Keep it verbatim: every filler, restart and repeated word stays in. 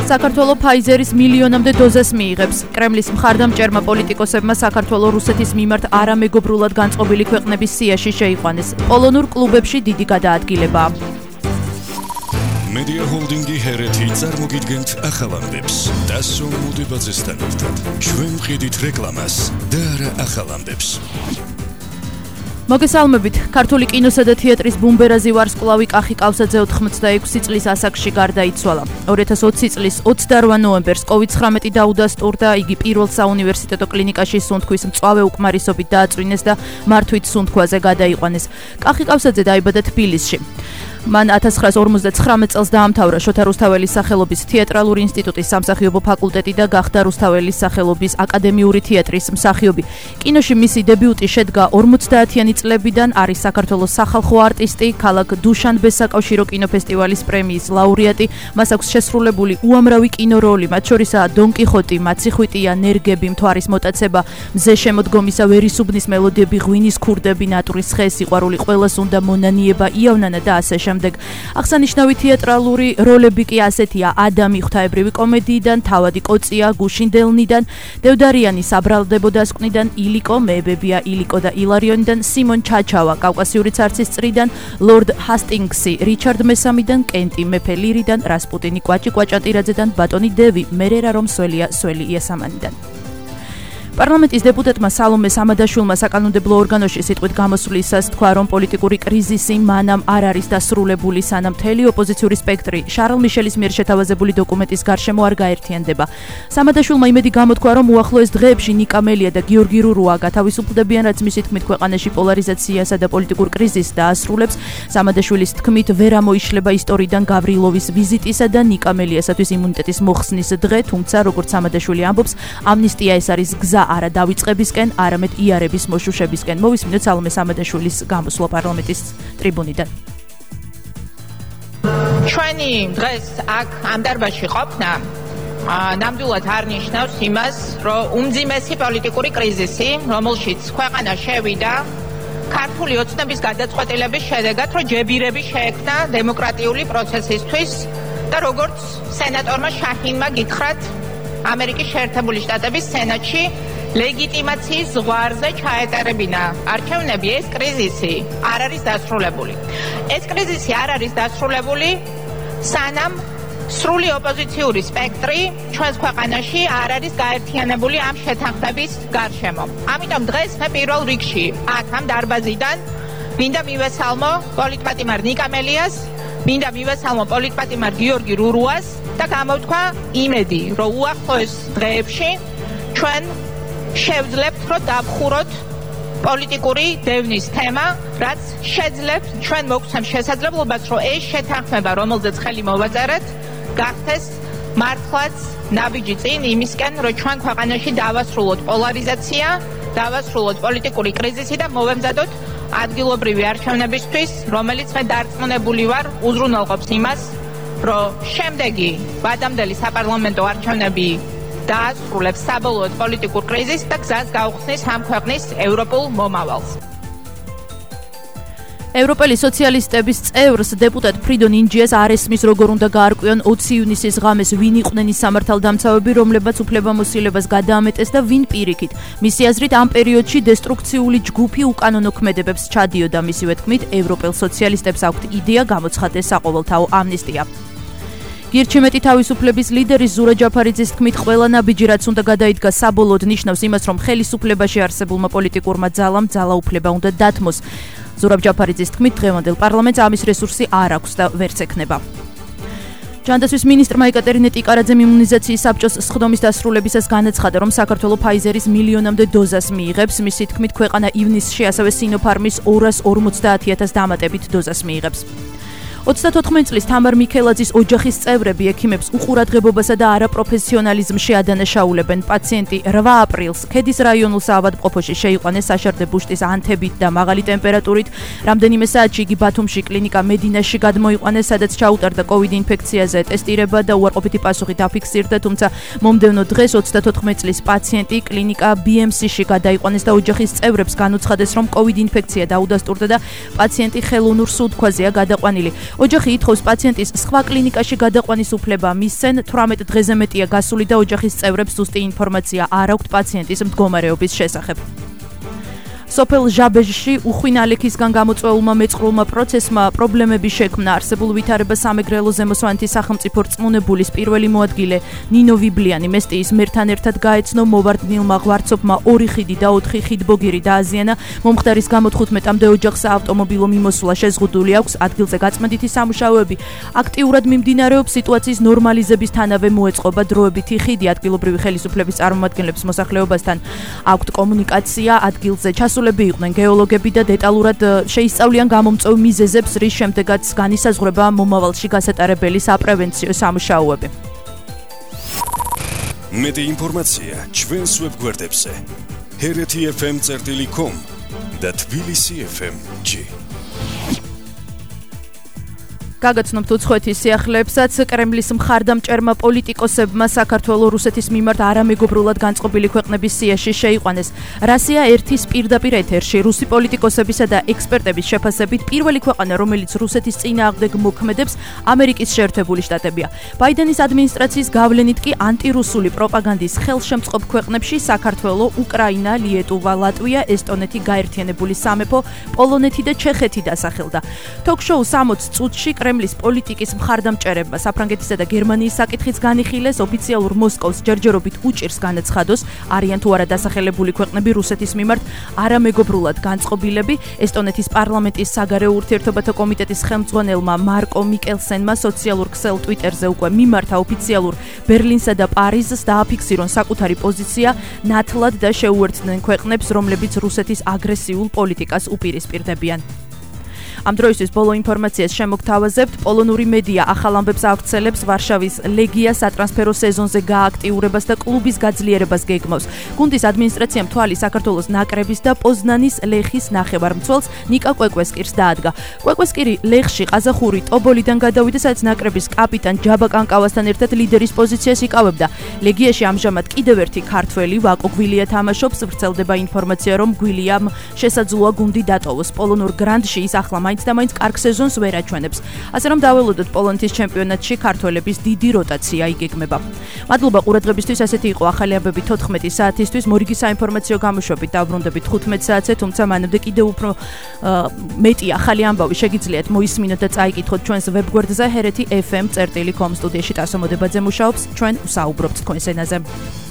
საქართველო ფაიზერის მილიონამდე დოზას მიიღებს. კრემლის მხარდამჭერმა პოლიტიკოსებმა საქართველო რუსეთის მიმართ არამეგობრულად განწყობილი ქვეყნების სიაში შეიყვანეს. პოლონურ კლუბებში დიდი გადაადგილებაა. Media Holdingi ჰერეთი წარმოგიდგენთ ახალამდებს. დასო მოდებაძესთან ერთად. ჩვენ ვყიდით რეკლამას და არა ახალამდებს. მოგესალმებით. ქართული კინოსა და თეატრის ბუმბერაზი ვარსკვლავი კახი კავსაძე ოთხმოცდაექვსი წლის ასაკში გარდაიცვალა. ორი ათას ოცი წლის ოცდაოთხ ნოემბერს კოვიდ ცხრამეტი დაუდასტურდა, იგი პირველ საუნივერსიტეტო კლინიკაში სუნთქვის მწვავე უკმარისობით დააწვინეს და მართვით სუნთქვაზე გადაიყვანეს. კახი კავსაძე დაიბადა თბილისში. მან ათას ცხრაას ორმოცდაცხრამეტ წელს დაამთავრა შოთა რუსთაველის სახელობის თეატრალური ინსტიტუტის სამსახიობო ფაკულტეტი და გახდა რუსთაველის სახელობის აკადემიური თეატრის მსახიობი. კინოში მისი დებიუტი შედგა ორმოცდაათიანი წლებიდან, არის საქართველოს სახალხო არტისტი, ქალაქ დუშანბეს საკავშირო კინოფესტივალის პრემიის ლაურეატი, მას აქვს შესრულებული უამრავი კინოროლი, მათ შორისაა დონ კიხოტი, მაცხვიტია, ნერგები, მთვარის მოტაცება, მზე შემოდგომისა, ვერისუბნის მელოდიები, ღვინის ქურდები, ნატურის ხე, სიყვარული ყველას უნდა, მონანიება, იავნანა და ასე შემდეგ. აღსანიშნავი თეატრალური როლები კი ასეთია: ადამი ღვთაებრივი კომედიიდან, თავადი კოწია, გუშინდელნიდან, დევდარიანი საბრალდებო დასკვნიდან, ილიკო, მეებებია ილიკო და ილარიონიდან, სიმონ ჩაჩავა, კავკასიური ცარცის წრიდან, ლორდ ჰასტინგსი, რიჩარდ მესამიდან, კენტი მეფე ლირიდან, რასპუტინი კვაჭი კვაჭატირაძედან, ბატონი დევი, მერერა რომ სველია სველი იასამანიდან. პარლამენტის დეპუტატმა სალომე სამადაშვილმა საკანონმდებლო ორგანოში სიტყვით გამოსვლისას თქვა, რომ პოლიტიკური კრიზისი მანამ არ არის დასრულებული, სანამ მთელი ოპოზიციური სპექტრი შარლ მიშელის მიერ შეთავაზებული დოკუმენტის გარშემო არ გაერთიანდება. სამადაშვილმა იმედი გამოთქვა, რომ უახლოეს დღეებში ნიკა მელია და გიორგი რურუა გათავისუფლდებიან, რაც მისი თქმით ქვეყანაში პოლარიზაციასა და პოლიტიკურ კრიზისს დაასრულებს. სამადაშვილის თქმით, ვერ ამოიშლება ისტორიიდან გავრილოვის ვიზიტისა და ნიკა მელიასათვის იმუნიტეტის მოხსნის დღე, თუმცა როგორც სამადაშვილი ამბობს, ამნისტია ეს არის გზა არა დავიწყებისკენ, არამედ იარების მოშუშებისკენ. მოვისმინოთ სალომე სამადაშვილის გამოსვლა პარლამენტის ტრიბუნიდან. ჩვენი დღეს აქ ამ დარბაზში ყოფნა ნამდვილად არ ნიშნავს იმას, რომ უმძიმესი პოლიტიკური კრიზისი, რომელშიც ქვეყანა შევიდა ქართული ოცნების გადაწყვეტილების შედეგად, რომ ჯებირები შეექმნა დემოკრატიული პროცესისთვის და როგორც სენატორმა შაჰინმა გითხრათ, ამერიკის შეერთებული შტატების სენატში ლეგიტიმაციის ზღვარზე ჩაეტარებინა არჩევნები. ეს კრიზისი არ არის დასრულებული. ეს კრიზისი არ არის დასრულებული, სანამ სრული ოპოზიციური სპექტრი ჩვენს ქვეყანაში არ არის გაერთიანებული ამ შეთანხმების გარშემო. ამიტომ დღეს მე პირველ რიგში აქ ამ დარბაზიდან მინდა მივესალმო პოლიტპატიმარ ნიკა მელიას, მინდა მივესალმო პოლიტპატიმარ გიორგი რურუას და გამოვთქვა იმედი, რომ უახლოეს დღეებში ჩვენ შევძლებთ, რომ დავხუროთ პოლიტიკური დევნის თემა, რაც შეძლებთ ჩვენ მოგცემს შესაძლებლობას, რომ ეს შეთანხმება, რომელზეც ხელი მოვაწერეთ, გახდეს მართლაც ნაბიჯი წინ იმისკენ, რომ ჩვენ ქვეყანაში დავასრულოთ პოლარიზაცია, დავასრულოთ პოლიტიკური კრიზისი და მოვემზადოთ ადგილობრივი არჩევნებისთვის, რომელიც მე დარწმუნებული ვარ, უზრუნველყოფს იმას, რომ შემდეგი ვადამდელი საპარლამენტო არჩევნები დაასრულებს საბოლოოდ პოლიტიკურ კრიზისს და გზას გაუხსნის ამ ქვეყნის ევროპულ მომავალს. ევროპელი სოციალისტების წევრს დეპუტატ ფრიდონ ინჯიას არ ესმის, როგორ უნდა გაარკვიონ ოცი ივნისის ღამეს ვინ იყვნენ ის სამართალდამცავები, რომლებაც უფლებამოსილებას გადაამეტეს და ვინ პირიქით. მისი აზრით, ამ პერიოდში დესტრუქციული ჯგუფი უკანონო ქმედებებს ჩადიოდა. მისივე თქმით, ევროპელ სოციალისტებს აქვთ იდეა გამოცხადდეს საყოველთაო ამნისტია. გირჩიმეტი თავისუფლების ლიდერის ზურა ჯაფარიძის თქმით, ყველა ნაბიჯი, რაც უნდა გადაიდგა, საბოლოოდ ნიშნავს იმას, რომ ხელისუფლებაში არსებულმა პოლიტიკურმა ძალამ ძალაუფლება უნდა დათმოს. ზურაბ ჯაფარიძის თქმით, დღევანდელ პარლამენტს ამის რესურსი არ აქვს და ვერც ექნება. ჯანდაცვის მინისტრმა ეკატერინე ტიკარაძემ იმუნიზაციის საბჭოს სხდომის დასრულებისას განაცხადა, რომ საქართველო ფაიზერის მილიონამდე დოზას მიიღებს. მისი თქმით, ქვეყანა ივნისში ასევე სინოფარმის ორას ორმოცდაათი ათას დამატებით დოზას მიიღებს. ოცდათოთხმეტ წლის თამარ მიქელაძის ოჯახის წევრები ექიმებს უყურადღებობასა და არაპროფესიონალიზმში ადანაშაულებენ. პაციენტი რვა აპრილს ქედის რაიონულ საავადმყოფოში შეიყვანეს საშარდე ბუშტის ანთებით და მაღალი ტემპერატურით. რამდენიმე საათში იგი ბათუმში კლინიკა მედინაში გადმოიყვანეს, სადაც ჩაუტარდა კოვიდ ინფექციაზე ტესტირება და უარყოფითი პასუხი დაფიქსირდა, თუმცა მომდევნო დღეს ოცდათოთხმეტ წლის პაციენტი კლინიკა ბი ემ სი-ში გადაიყვანეს და ოჯახის წევრებს განუცხადეს, რომ კოვიდ ინფექცია დაუდასტურდა და პაციენტი ხელოვნურ სუნთქვაზეა გადაყვანილი. ოჯახი ითხოვს პაციენტის სხვა კლინიკაში გადაყვანის უფლება მისცენ, თვრამეტ დღეზე მეტია გასული და ოჯახის წევრებს ზუსტი ინფორმაცია არ აქვთ პაციენტის მდგომარეობის შესახებ. სოფელ ჟაბეჟში უხვინ ალექისგან გამოწვეულმა მეწყრულმა პროცესმა პრობლემები შექმნა. არსებულ ვითარებას სამეგრელო ზემოსვანეთის სახელმწიფო რწმუნებულის პირველი მოადგილე ნინო ვიბლიანი მესტიის მერთან ერთად გაეცნო მოვარდნილმა ღვარცობმა ორი ხიდი და ოთხი ხიდბოგირი დააზიანა. მომხდარის გამო თხუთმეტამდე ოჯახს საავტომობილო მიმოსვლა შეზღუდული აქვს. ადგილზე გაწმენდითი სამუშაოები აქტიურად მიმდინარეობს. სიტუაციის ნორმალიზებისთანავე მოეწყობა დროებითი ხიდი. ადგილობრივი ხელისუფლების წარმომადგენლებს მოსახლეობასთან აქვთ კომუნიკაცია. ადგილზე ჩასული იყვნენ გეოლოგები და დეტალურად შეისწავლიან გამომწვევ მიზეზებს, რის შემდეგაც განისაზღვრება მომავალში გასატარებელი საპრევენციო სამუშაოები. მეტი ინფორმაცია ჩვენს ვებგვერდებზე ჰერეთი ეფ ემ წერტილი კომ და თბილისი ეფ ემ ჯი. გაგაცნობთ უცხოეთის სიახლეებსაც. კრემლის მხარდამჭერმა პოლიტიკოსებმა საქართველოს რუსეთის მიმართ არამეგობრულად განწყობილი ქვეყნების სიაში შეიყვანეს. რასია ერთის პირდაპირ ეთერში რუსი პოლიტიკოსებისა და ექსპერტების შეფასებით პირველი ქვეყანა, რომელიც რუსეთის წინააღმდეგ მოქმედებს, ამერიკის შეერთებული შტატებია. ბაიდენის ადმინისტრაციის გავლენით კი ანტირუსული პროპაგანდის ხელშემწყობ ქვეყნებში საქართველო, უკრაინა, ლიეტუვა, ლატვია, ესტონეთი, გაერთიანებული სამეფო, პოლონეთი და ჩეხეთი დასახელდა. თოქ-შოუ სამოც წუთში კრემლის პოლიტიკის მხარდამჭერებმა საფრანგეთისა და გერმანიის საკითხიც განიხილეს. ოფიციალურ მოსკოვს ჯერჯერობით უჭირს განაცხადოს, არიან თუ არა დასახელებული ქვეყნები რუსეთის მიმართ არამეგობრულად განწყობილები. ესტონეთის პარლამენტის საგარეო ურთიერთობათა კომიტეტის ხელმძღვანელმა მარკო მიკელსენმა სოციალურ ქსელ ტვიტერზე უკვე მიმართა ოფიციალურ ბერლინსა და პარიზს დააფიქსირონ საკუთარი პოზიცია ნათლად და შეუერთდნენ ქვეყნებს, რომლებიც რუსეთის აგრესიულ პოლიტიკას უპირისპირდებიან. ამ დროისთვის ბოლო ინფორმაციას შემოგთავაზებთ. პოლონური მედია ახალ ამბებს ავრცელებს. ვარშავის ლეგია სატრანსფერო სეზონზე გააქტიურებას და კლუბის გაძლიერებას გეგმავს. გუნდის ადმინისტრაციამ თვალი საქართველოს ნაკრების და პოზნანის ლეხის ნახევარმცველს ნიკა კვეკვესკირს დაადგა. კვეკვესკირი ლეხში ყაზახური ტობოლიდან გადავიდა, სადაც ნაკრების კაპიტან ჯაბა კანკავასთან ერთად ლიდერის პოზიციას იკავებდა. ლეგიაში ამჟამად კიდევ ერთი ქართველი ვაკო გვილია თამაშობს. ვრცელდება ინფორმაცია, რომ გვილიამ შესაძლოა გუნდი დატოვოს. პოლონურ გრანდში ის ახლა მაინც და მაინც კარგ სეზონს ვერ აჩვენებს. ასე რომ დაველოდოთ პოლონეთის ჩემპიონატში ქართველების დიდი როტაცია იგეგმება. მადლობა ყურადღებისთვის. ასეთი იყო ახალი ამბები თოთხმეტი საათისთვის. მორიგი საინფორმაციო გამოშვებით დავბრუნდებით თხუთმეტ საათზე, თუმცა მანამდე კიდევ უფრო მეტი ახალი ამბავი შეგიძლიათ მოისმინოთ და წაიკითხოთ ჩვენს ვებგვერდზე ჰერეთი ეფ ემ წერტილი კომ. სტუდიაში ტასო მოდებაძე მუშაობს. ჩვენ ვსაუბრობთ თქვენს ენაზე.